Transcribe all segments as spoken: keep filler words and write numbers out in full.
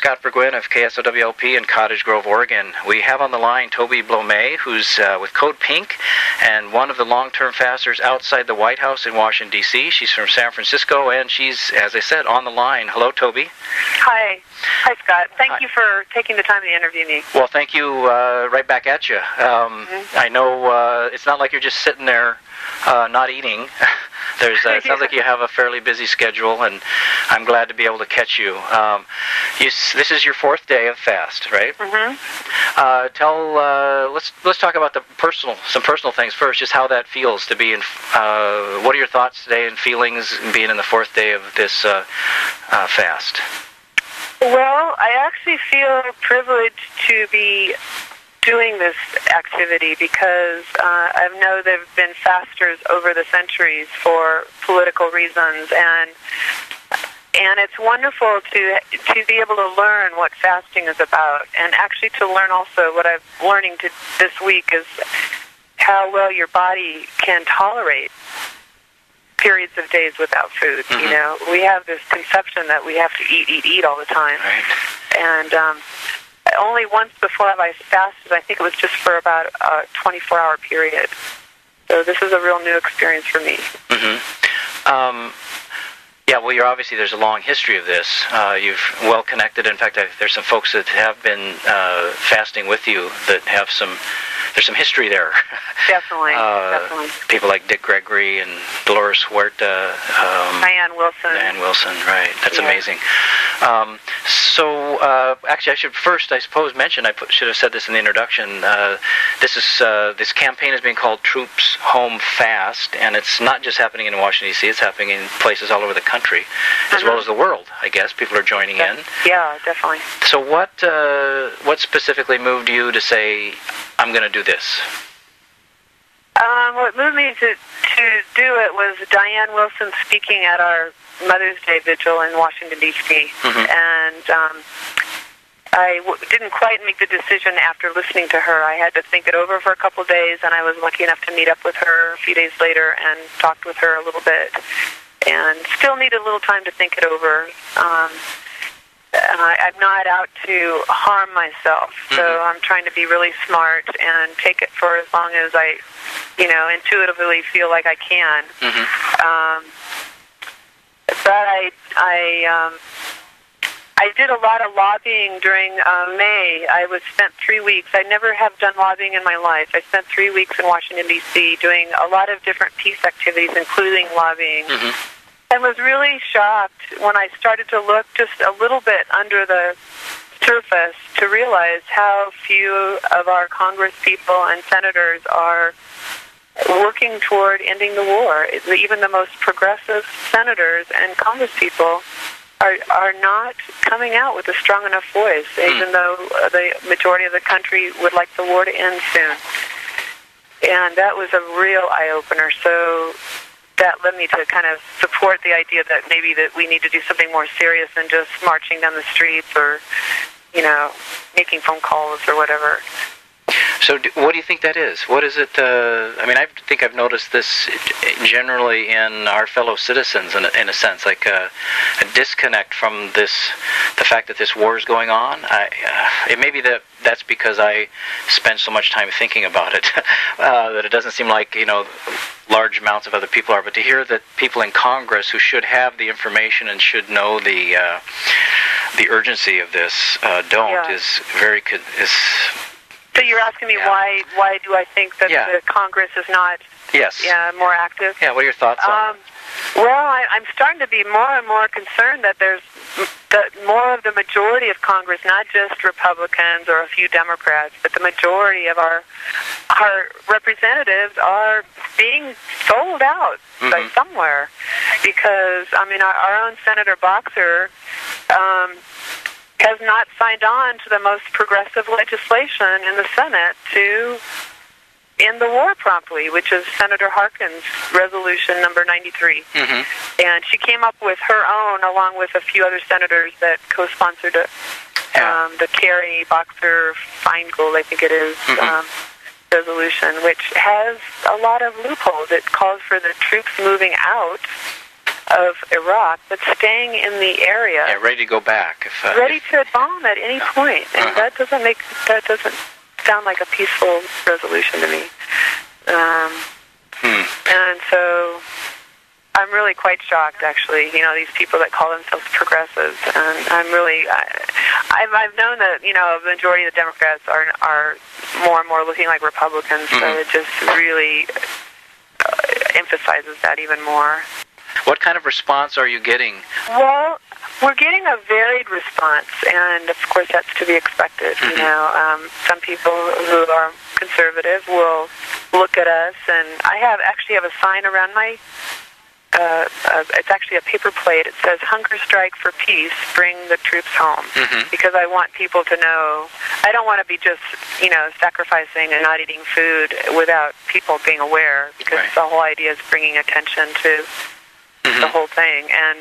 Scott Burgwin of K S O W L P in Cottage Grove, Oregon. We have on the line Toby Blomé, who's uh, with Code Pink and one of the long-term fasters outside the White House in Washington, D C She's from San Francisco, and she's, as I said, on the line. Hello, Toby. Hi. Hi, Scott. Thank Hi. you for taking the time to interview me. Well, thank you uh, right back at you. Um, mm-hmm. I know uh, it's not like you're just sitting there uh, not eating. There's, uh, it sounds like you have a fairly busy schedule, and I'm glad to be able to catch you. Um, you this is your fourth day of fast, right? Mm-hmm. Uh, tell uh, let's let's talk about the personal, some personal things first. Just how that feels to be in. Uh, what are your thoughts today and feelings being in the fourth day of this uh, uh, fast? Well, I actually feel privileged to be doing this activity because uh, I know there have been fasters over the centuries for political reasons, and and it's wonderful to to be able to learn what fasting is about, and actually to learn also what I'm learning to this week is how well your body can tolerate periods of days without food. Mm-hmm. You know, we have this conception that we have to eat, eat, eat all the time, right. and um, only once before have I fasted. I think it was just for about a twenty-four hour period. So this is a real new experience for me. Mm-hmm. Um, yeah, well, you're obviously, there's a long history of this. Uh, you've well connected. In fact, I, there's some folks that have been uh, fasting with you that have some, there's some history there. Definitely, uh, definitely. People like Dick Gregory and Dolores Huerta. Um, Diane Wilson. Diane Wilson, right. That's yeah. amazing. Um, so, uh, actually, I should first, I suppose, mention, I put, should have said this in the introduction, uh, this is uh, this campaign is being called Troops Home Fast, and it's not just happening in Washington, D C, it's happening in places all over the country, as mm-hmm. well as the world, I guess. People are joining De- in. Yeah, definitely. So what, uh, what specifically moved you to say, I'm going to do this? Um, what moved me to, to do it was Diane Wilson speaking at our Mother's Day vigil in Washington, D C Mm-hmm. And um, I w- didn't quite make the decision after listening to her. I had to think it over for a couple of days, and I was lucky enough to meet up with her a few days later and talked with her a little bit. And still need a little time to think it over. Um, I, I'm not out to harm myself, so mm-hmm. I'm trying to be really smart and take it for as long as I, you know, intuitively feel like I can. Mm-hmm. Um, but I, I, um, I did a lot of lobbying during uh, May. I was spent three weeks. I never have done lobbying in my life. I spent three weeks in Washington, D C doing a lot of different peace activities, including lobbying. Mm-hmm. And was really shocked when I started to look just a little bit under the surface to realize how few of our Congress people and senators are working toward ending the war. Even the most progressive senators and Congress people are are not coming out with a strong enough voice, mm. even though the majority of the country would like the war to end soon. And that was a real eye-opener. So that led me to kind of support the idea that maybe that we need to do something more serious than just marching down the streets or, you know, making phone calls or whatever. So do, what do you think that is? What is it? Uh, I mean, I think I've noticed this generally in our fellow citizens, in a, in a sense, like a, a disconnect from this, the fact that this war is going on. I, uh, it may be that that's because I spend so much time thinking about it uh, that it doesn't seem like, you know, large amounts of other people are. But to hear that people in Congress who should have the information and should know the uh, the urgency of this uh, don't yeah. is very is. So you're asking me yeah. why why do I think that yeah. the Congress is not yes. yeah, more active? Yeah, what are your thoughts on um, that? Well, I, I'm starting to be more and more concerned that there's the, more of the majority of Congress, not just Republicans or a few Democrats, but the majority of our our representatives are being sold out mm-hmm. by somewhere. Because, I mean, our, our own Senator Boxer um, has not signed on to the most progressive legislation in the Senate to end the war promptly, which is Senator Harkin's resolution number ninety-three. Mm-hmm. And she came up with her own, along with a few other senators that co-sponsored it. Yeah. Um, the Kerry Boxer Feingold, I think it is, mm-hmm. um, resolution, which has a lot of loopholes. It calls for the troops moving out of Iraq, but staying in the area, yeah, ready to go back, if, uh, ready if, to bomb at any yeah. point, and Uh-huh. that doesn't make that doesn't sound like a peaceful resolution to me. Um, hmm. and so I'm really quite shocked, actually. You know, these people that call themselves progressives, and I'm really, I, I've I've known that you know a majority of the Democrats are are more and more looking like Republicans, Mm-hmm. so it just really uh, emphasizes that even more. What kind of response are you getting? Well, we're getting a varied response, and of course that's to be expected. Mm-hmm. You know, um, some people who are conservative will look at us, and I have actually have a sign around my. Uh, uh, it's actually a paper plate. It says "Hunger Strike for Peace. Bring the troops home," Mm-hmm. because I want people to know. I don't want to be just, you know, sacrificing and not eating food without people being aware, because Right. the whole idea is bringing attention to Mm-hmm. the whole thing. And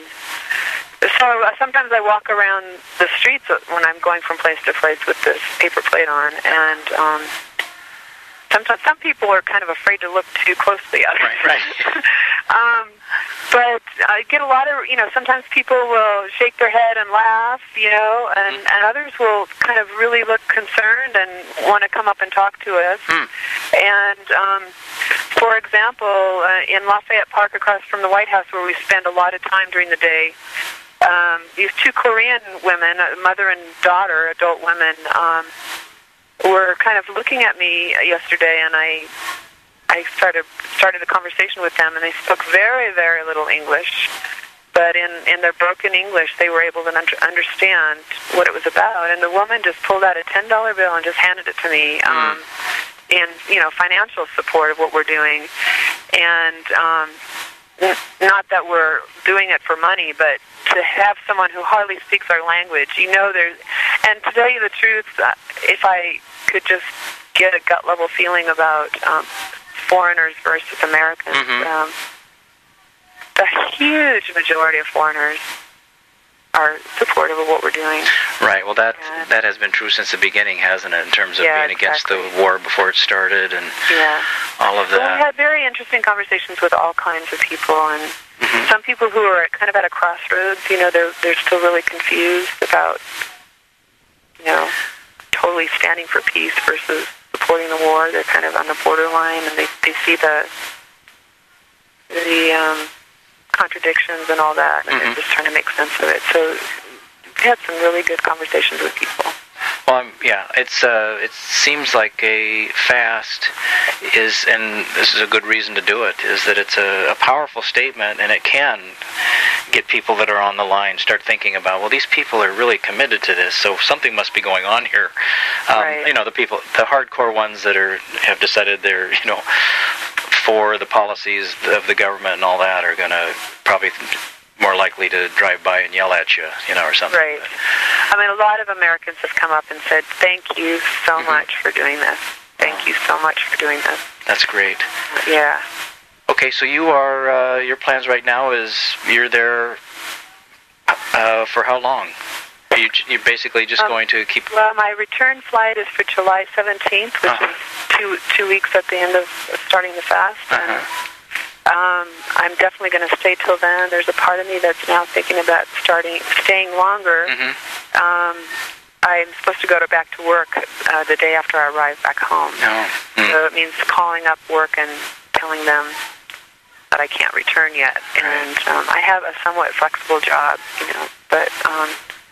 so uh, sometimes I walk around the streets when I'm going from place to place with this paper plate on, and um, sometimes some people are kind of afraid to look too closely at it. Right, right. um, but I get a lot of, you know, sometimes people will shake their head and laugh, you know, and, Mm-hmm. and others will kind of really look concerned and want to come up and talk to us. Mm. And, um, for example, uh, in Lafayette Park across from the White House, where we spend a lot of time during the day, um, these two Korean women, a mother and daughter, adult women, um, were kind of looking at me yesterday, and I I started started a conversation with them, and they spoke very, very little English. But in, in their broken English, they were able to un- understand what it was about. And the woman just pulled out a ten dollar bill and just handed it to me um, in, you know, financial support of what we're doing. And um, n- not that we're doing it for money, but to have someone who hardly speaks our language, you know, there's... And to tell you the truth, uh, if I could just get a gut-level feeling about um, foreigners versus Americans, Mm-hmm. um, the huge majority of foreigners are supportive of what we're doing. Right. Well, that Yeah. that has been true since the beginning, hasn't it? In terms of Yeah, being against exactly. the war before it started and Yeah. all of So we that. had very interesting conversations with all kinds of people, and Mhm. some people who are kind of at a crossroads. You know, they're they're still really confused about, you know, totally standing for peace versus supporting the war. They're kind of on the borderline, and they they see the the um, contradictions and all that, and Mhm. they're just trying to make sense of it. So we had some really good conversations with people. Well, I'm, yeah, it's uh, it seems like a fast is, and this is a good reason to do it, is that it's a, a powerful statement, and it can get people that are on the line start thinking about, well, these people are really committed to this, so something must be going on here. Um, Right. You know, the people, the hardcore ones that are have decided they're, you know, for the policies of the government and all that are going to probably more likely to drive by and yell at you, you know, or something. Right. I mean, a lot of Americans have come up and said, thank you so Mhm. much for doing this. Thank you so much for doing this. That's great. Yeah. Okay, so you are, uh, your plans right now is you're there uh, for how long? Are you, you're basically just Um, going to keep... Well, my return flight is for July seventeenth, which Uh-huh. is two two weeks at the end of starting the fast. Uh-huh. And um, I'm definitely going to stay till then. There's a part of me that's now thinking about starting staying longer. Mhm. Um, I'm supposed to go to back to work uh, the day after I arrive back home. No. Mm. So it means calling up work and telling them that I can't return yet. Right. And um, I have a somewhat flexible job, you know. But um,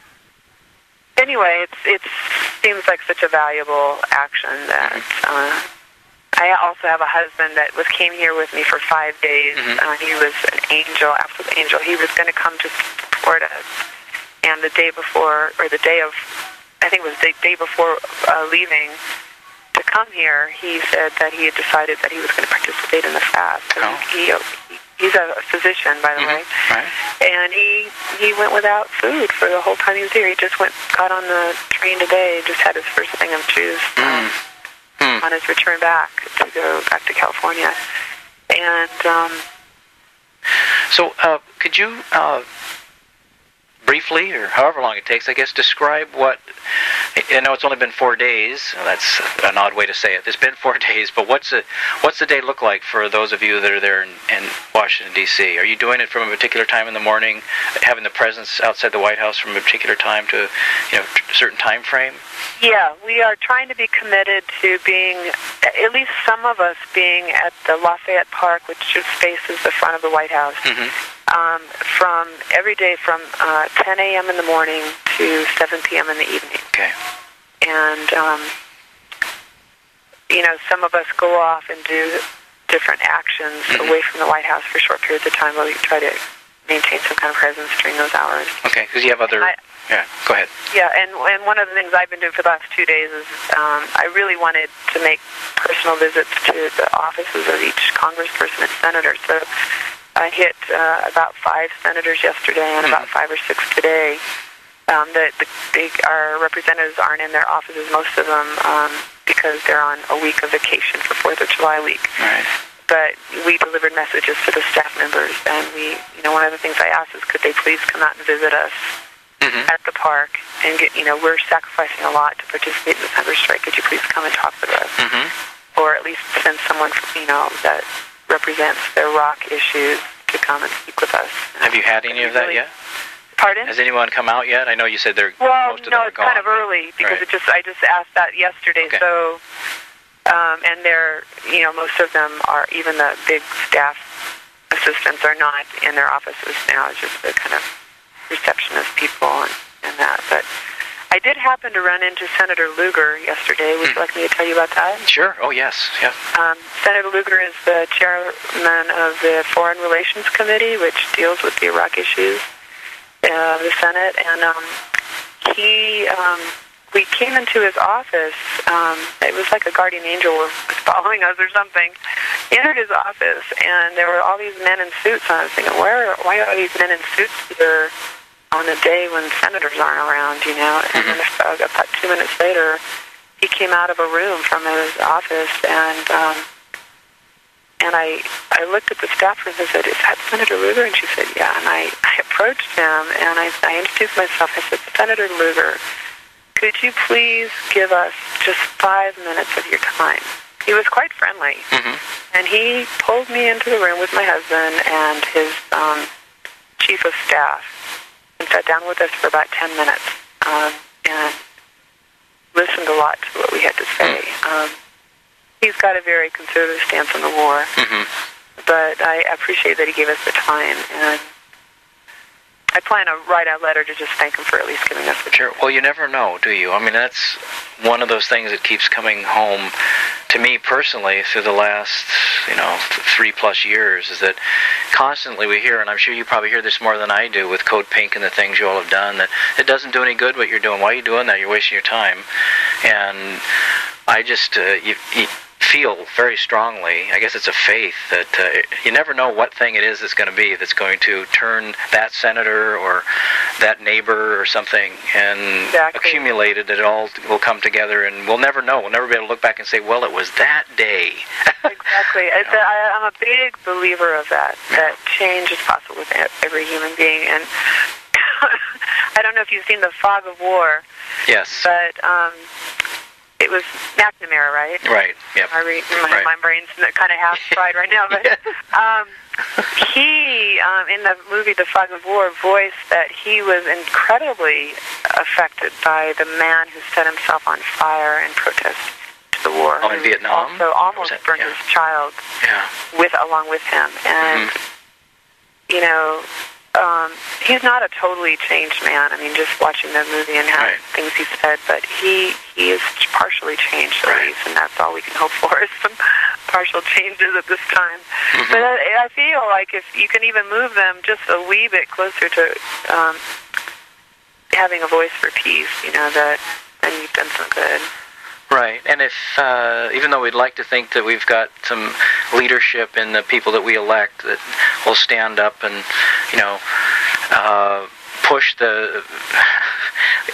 anyway, it's it seems like such a valuable action that uh, I also have a husband that was came here with me for five days. Mhm. Uh, he was an angel, absolute angel. He was going to come to support us. And the day before, or the day of, I think it was the day before uh, leaving to come here, he said that he had decided that he was going to participate in the fast. And Oh. he, he he's a physician, by the Mhm. way, Right. and he he went without food for the whole time he was here. He just went, got on the train today, just had his first thing of juice um, Mm. on his return back to go back to California. And um, So, uh, could you uh, briefly, or however long it takes, I guess, describe what, I know it's only been four days, that's an odd way to say it, it's been four days, but what's a, what's the day look like for those of you that are there in, in Washington, D C? Are you doing it from a particular time in the morning, having the presence outside the White House from a particular time to, you know, a certain time frame? Yeah, we are trying to be committed to being, at least some of us being at the Lafayette Park, which just faces the front of the White House, mm-hmm. um, from every day from uh, ten a.m. in the morning to seven p.m. in the evening. Okay. And, um, you know, some of us go off and do different actions mm-hmm. away from the White House for short periods of time, but we try to maintain some kind of presence during those hours. Okay, because you have other... I, yeah, go ahead. Yeah, and and one of the things I've been doing for the last two days is um, I really wanted to make personal visits to the offices of each congressperson and senator. So I hit uh, about five senators yesterday and mm-hmm. about five or six today. Um, the, the, they, our representatives aren't in their offices, most of them, um, because they're on a week of vacation for fourth of July week. Right. But we delivered messages to the staff members, and we, you know, one of the things I asked is, could they please come out and visit us mm-hmm. at the park and get, you know, we're sacrificing a lot to participate in this hunger strike. Could you please come and talk with us? Mm-hmm. Or at least send someone, you know, that represents their rock issues to come and speak with us. Have you had any of that yet? Pardon? Has anyone come out yet? I know you said they're well, most of no, them are gone. Well, no, it's kind of early because right. it just I just asked that yesterday. Okay. So, um, and they're, you know, most of them are, even the big staff assistants are not in their offices now. It's just the kind of receptionist people and, and that. But I did happen to run into Senator Lugar yesterday. Would you like me to tell you about that? Sure. Oh, yes. Yeah. Um, Senator Lugar is the chairman of the Foreign Relations Committee, which deals with the Iraq issues, uh, the Senate. And um, he, um, we came into his office. Um, it was like a guardian angel was following us or something. He entered his office, and there were all these men in suits. And I was thinking, where, why are these men in suits here on a day when senators aren't around, you know? And then uh, about two minutes later, he came out of a room from his office, and um, and I I looked at the staff person and said, is that Senator Lugar? And she said, yeah. And I, I approached him, and I, I introduced myself. I said, Senator Lugar, could you please give us just five minutes of your time? He was quite friendly. Mm-hmm. And he pulled me into the room with my husband and his um, chief of staff, and sat down with us for about ten minutes um, and listened a lot to what we had to say. Um, he's got a very conservative stance on the war, mm-hmm. but I appreciate that he gave us the time, and I plan to write a letter to just thank him for at least giving us the time. Sure. Well, you never know, do you? I mean, that's one of those things that keeps coming home to me personally through the last, you know, th- three plus years, is that constantly we hear, and I'm sure you probably hear this more than I do with Code Pink and the things you all have done, that it doesn't do any good what you're doing. Why are you doing that? You're wasting your time. And I just, uh, you, you feel very strongly, I guess it's a faith, that uh, you never know what thing it is that's going to be that's going to turn that senator or that neighbor or something, and exactly. accumulated, that it all will come together, and we'll never know. We'll never be able to look back and say, well, it was that day. Exactly. It's a, I, I'm a big believer of that, that change is possible with every human being. And I don't know if you've seen The Fog of War. Yes. But um, it was McNamara, right? Right, yep. My, my, right. my brain's kind of half fried right now. But yeah. um, he, um, in the movie The Fog of War, voiced that he was incredibly affected by the man who set himself on fire in protest to the war. Oh, in Vietnam? Also almost burned yeah. his child yeah. with along with him. And, mm-hmm. you know, Um, he's not a totally changed man. I mean, just watching the movie and how right. things he said, but he he is partially changed at right. least, and that's all we can hope for is some partial changes at this time. Mm-hmm. But I, I feel like if you can even move them just a wee bit closer to um, having a voice for peace, you know, that then you've done some good. Right, and if, uh, even though we'd like to think that we've got some leadership in the people that we elect that will stand up and, you know, uh, push the,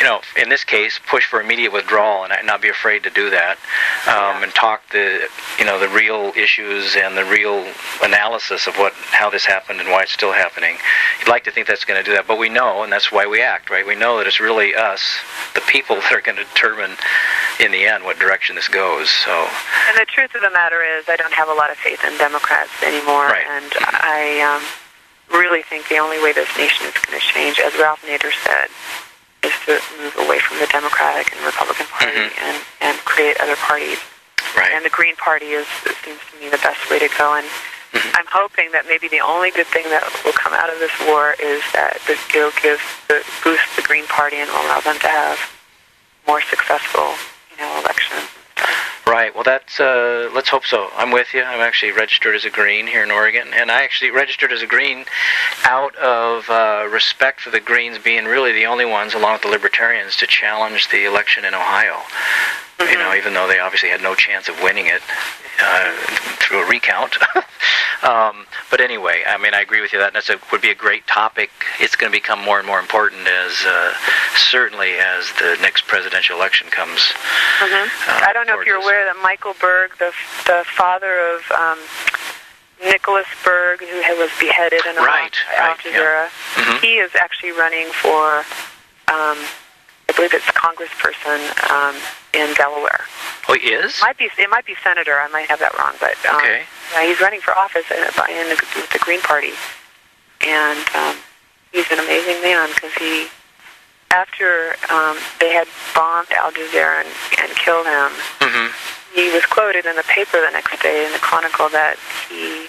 you know, in this case, push for immediate withdrawal and not be afraid to do that, um, yeah. and talk the, you know, the real issues and the real analysis of what, how this happened and why it's still happening. You'd like to think that's going to do that, but we know, and that's why we act, right? We know that it's really us, the people, that are going to determine in the end what direction this goes. So. And the truth of the matter is, I don't have a lot of faith in Democrats anymore, right. and I um, really think the only way this nation is going to change, as Ralph Nader said, is to move away from the Democratic and Republican Party mm-hmm. and, and create other parties. Right. And the Green Party is, it seems to me, the best way to go. And mm-hmm. I'm hoping that maybe the only good thing that will come out of this war is that it'll give the, boost the Green Party and allow them to have more successful, you know, elections. Right. Well, that's, uh, let's hope so. I'm with you. I'm actually registered as a Green here in Oregon, and I actually registered as a Green out of uh, respect for the Greens being really the only ones, along with the Libertarians, to challenge the election in Ohio. Mm-hmm. You know, even though they obviously had no chance of winning it uh, through a recount. um, but anyway, I mean, I agree with you. That that's a, would be a great topic. It's going to become more and more important as uh, certainly as the next presidential election comes. Mm-hmm. Uh, I don't know if you're us. aware that Michael Berg, the the father of um, Nicholas Berg, who was beheaded in right, Al right, Jazeera, yeah. mm-hmm. he is actually running for, um, I believe it's congressperson um, in Delaware. Oh, he is? It might be, it might be senator. I might have that wrong, but um, okay. yeah, he's running for office in, in the, with the Green Party, and um, he's an amazing man because he, after um, they had bombed Al Jazeera and, and killed him, mm-hmm. he was quoted in the paper the next day in the Chronicle that he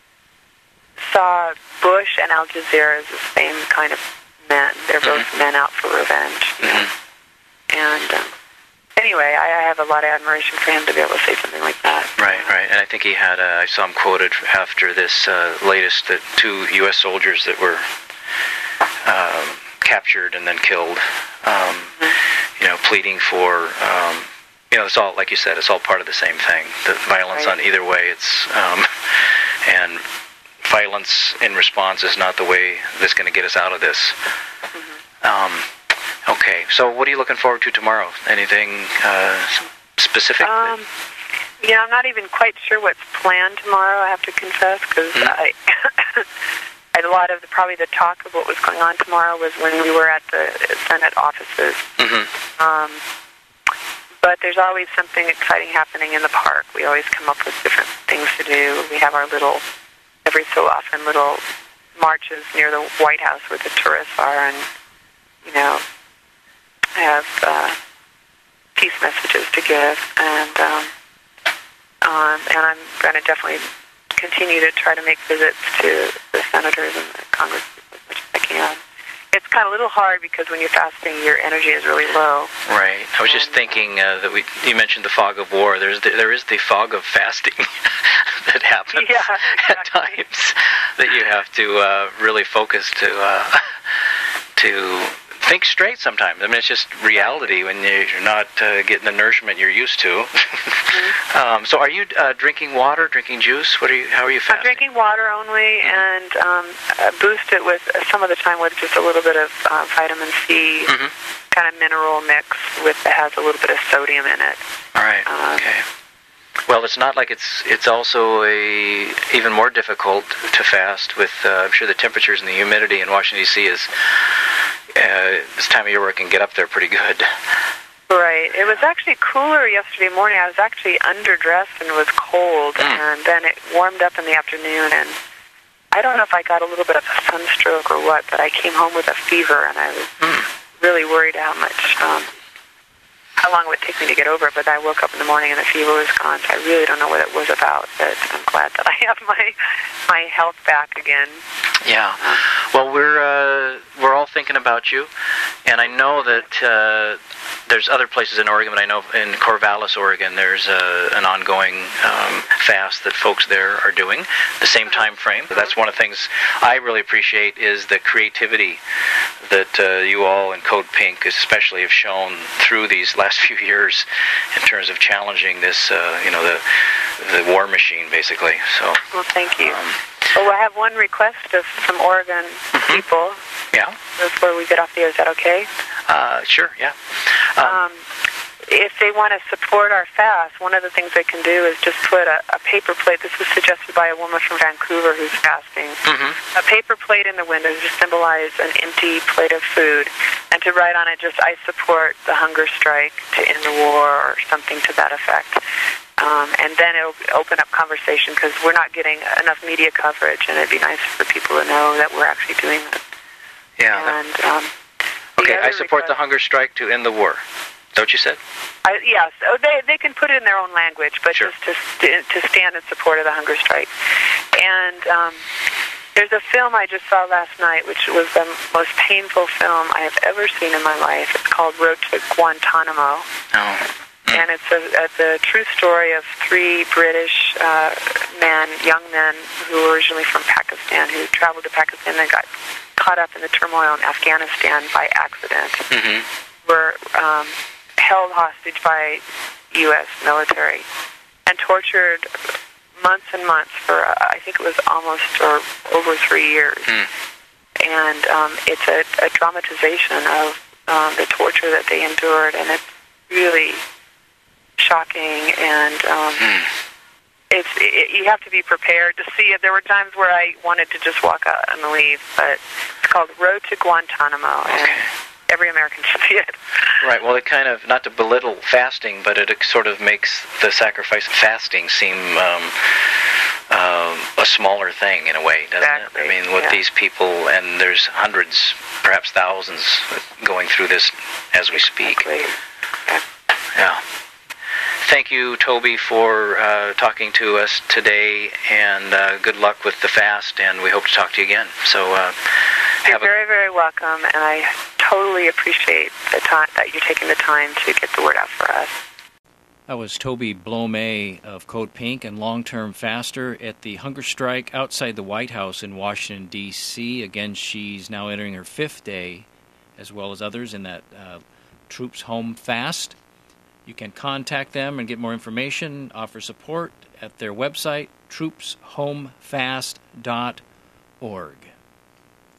saw Bush and Al Jazeera as the same kind of men. They're both mm-hmm. men out for revenge. You know? Mm-hmm. And um, anyway, I, I have a lot of admiration for him to be able to say something like that. Right, right. And I think he had, uh, I saw him quoted after this uh, latest, the two U S soldiers that were um, captured and then killed, um, mm-hmm. you know, pleading for, um, you know, it's all, like you said, it's all part of the same thing. The violence right. on either way, it's, um, and violence in response is not the way that's going to get us out of this. Mm-hmm. Um, okay, so what are you looking forward to tomorrow? Anything uh, specific? Um, you know, I'm not even quite sure what's planned tomorrow, I have to confess, because mm-hmm. I... a lot of the, probably the talk of what was going on tomorrow was when we were at the Senate offices. Mm-hmm. Um, but there's always something exciting happening in the park. We always come up with different things to do. We have our little, every so often, little marches near the White House where the tourists are, and, you know, have uh, peace messages to give. And, um, um, and I'm going to definitely continue to try to make visits to the senators and the Congress as much as I can. It's kind of a little hard because when you're fasting, your energy is really low. Right. I was and, just thinking uh, that we you mentioned the fog of war. There's the, there is the fog of fasting that happens yeah, exactly. at times that you have to uh, really focus to uh, to think straight sometimes. I mean, it's just reality when you're not uh, getting the nourishment you're used to. mm-hmm. um, so are you uh, drinking water, drinking juice? What are you? How are you fasting? I'm drinking water only, mm-hmm. and um, uh, boost it with uh, some of the time with just a little bit of uh, vitamin C, mm-hmm. kind of mineral mix with that has a little bit of sodium in it. All right. Um, okay. Well, it's not like it's it's also a even more difficult to fast with. Uh, I'm sure the temperatures and the humidity in Washington D C is. Uh, this time of year where it can get up there pretty good. Right. It was actually cooler yesterday morning. I was actually underdressed and it was cold, mm. and then it warmed up in the afternoon, and I don't know if I got a little bit of a sunstroke or what, but I came home with a fever, and I was mm. really worried how much, um, how long it would take me to get over it, but I woke up in the morning and the fever was gone, so I really don't know what it was about, but I'm glad that I have my my health back again. Yeah. Well, we're uh, we're all thinking about you, and I know that uh, there's other places in Oregon, but I know in Corvallis, Oregon, there's uh, an ongoing um, fast that folks there are doing, the same time frame. That's one of the things I really appreciate is the creativity that uh, you all in Code Pink especially have shown through these last few years in terms of challenging this, uh, you know, the the war machine, basically. So. Well, thank you. Um, Well, I have one request of some Oregon mm-hmm. people. Yeah. Before we get off the air, is that okay? Uh, sure, yeah. Um, Um, if they want to support our fast, one of the things they can do is just put a, a paper plate. This was suggested by a woman from Vancouver who's fasting. mm-hmm. A paper plate in the window to symbolize an empty plate of food, and to write on it just, I support the hunger strike to end the war, or something to that effect. Um, and then it'll open up conversation, because we're not getting enough media coverage, and it'd be nice for people to know that we're actually doing this. Yeah. And, um, okay, I support request, the hunger strike to end the war. Is that what you said? I, yes, oh, they they can put it in their own language, but Sure. just to st- to stand in support of the hunger strike. And um, there's a film I just saw last night, which was the most painful film I have ever seen in my life. It's called Road to Guantanamo. Oh. And it's a, a, the true story of three British uh, men, young men, who were originally from Pakistan, who traveled to Pakistan and got caught up in the turmoil in Afghanistan by accident. Mm-hmm. Were um, held hostage by U S military and tortured months and months for, uh, I think it was almost or over three years. Mm. And um, it's a, a dramatization of um, the torture that they endured, and it's really shocking, and um, mm. it's it, you have to be prepared to see it. There were times where I wanted to just walk out and leave, but it's called Road to Guantanamo, Okay. and every American should see it. Right, well, it kind of, not to belittle fasting, but it sort of makes the sacrifice of fasting seem um, um, a smaller thing in a way, doesn't Exactly. it? I mean, with yeah. these people, and there's hundreds, perhaps thousands, going through this as we speak. Exactly. Yeah. Yeah. Thank you, Toby, for uh, talking to us today, and uh, good luck with the fast, and we hope to talk to you again. So, uh, You're have a very, very welcome, and I totally appreciate the time that you're taking the time to get the word out for us. That was Toby Blome of Code Pink and long-term faster at the hunger strike outside the White House in Washington, D C Again, she's now entering her fifth day, as well as others in that uh, Troops Home Fast. You can contact them and get more information, offer support at their website, troops home fast dot org.